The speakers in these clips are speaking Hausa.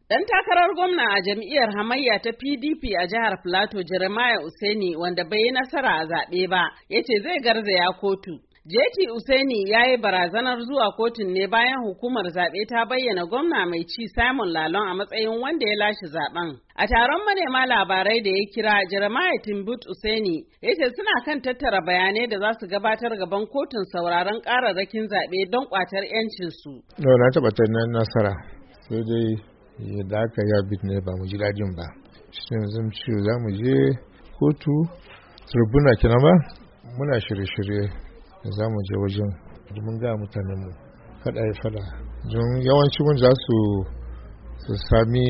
Dan takarar gwamna a jam'iyyar hamayya ta PDP a jihar Plateau Jeremiah Usaini wanda bai yi nasara a zaɓe ba, ya ce zai garzaya kotu. JT Usaini ya yi barazanar zuwa kotun ne bayan hukumar zaɓe ta bayyana gwamna mai ci Simon Lalong a matsayin wanda ya lashe zaɓen. A taron manema labarai da ya kira, Jeremiah Timbut Usaini ya ce suna kan tattara bayanai da za su gabatar gaban kotun sauraron ƙararrakin zaɓe don ƙwatar 'yancinsu. Na tabbatar na nasara, sai dai yadda aka yi abin ne ba mu ji dadin ba. Shi yanzu ce za mu je kotu tribuna kenan ba, muna shirye-shirye da za mu je wajen domin ga mutanenmu fada ya fada. Don yawanci wanda za su sami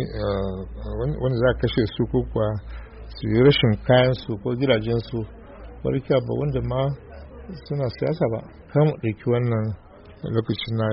wanda za a kashe su ko kuwa su yi rashin kayansu ko gidajensu barka ba wanda ma suna siyasa ba. Kan mu ɗauki wannan lokacin na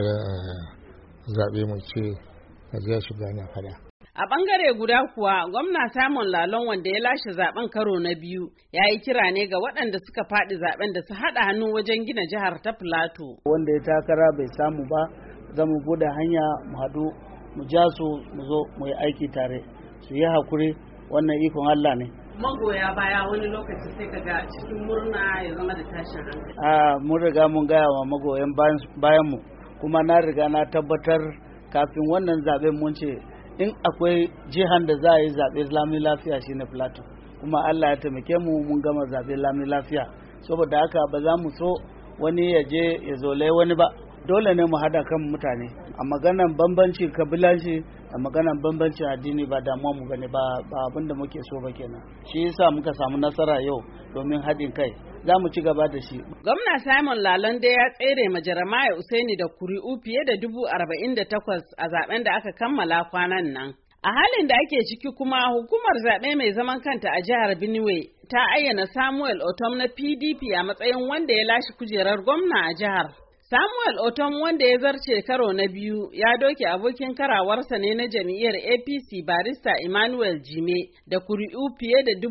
zaɓe mu ce zai shiga na fada. A bangare guda kuwa, gwamna Simon Lalong wanda ya lashe zaben karo na biyu ya yi kira ne ga waɗanda suka faɗi zaben da su haɗa hannu wajen gina jihar ta Plateau. Wanda ya takara bai samu ba, za mu bude hanya mu haɗu mu ja su mu zo mu yi aiki tare. Su yi hakuri, wannan ikon Allah ne. Magoya baya wani lokaci sai ka ga cikin murna ya zama da tashin hankali. Mun riga mun gaya wa magoyan bayan mu, kuma na riga na tabbatar kafin wannan zaben mun ce in akwai jihan da za a yi zaɓe lami lafiya shine Plateau, kuma Allah ya taimake mu mun gama zaɓe lami lafiya. Saboda haka ba za mu so wani ya je ya zolai wani ba, dole ne mu hada kan mutane. A maganan bambanci kabilanci, a maganan bambancin addini ba damuwa mu bane, ba abin da muke so ba kenan. Shi yasa muka samu nasara yau domin haɗin kai. Za mu ci gaba da shi. Gwamna Simon Lalong dai ya tsere ma Jeremiah Usaini da kuri'u fiye da 48,000 a zaben da aka kammala kwanan nan. A halin da ake ciki kuma, hukumar zaɓe mai zaman kanta a jihar Benue ta ayyana Samuel Otom na PDP a matsayin wanda ya lashe kujerar gwamna a jihar. Samuel Otom wanda ya zarce karo na biyu ya doke abokin karawarsa ne na jam'iyyar APC barista Emmanuel Jime da kuri'u fiye da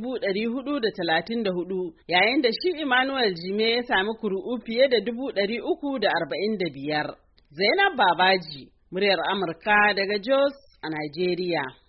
434, yayin da shi Emmanuel Jime ya sami kuri'u fiye da 345. Zainab Babaji, muryar Amurka daga Jos a Najeriya.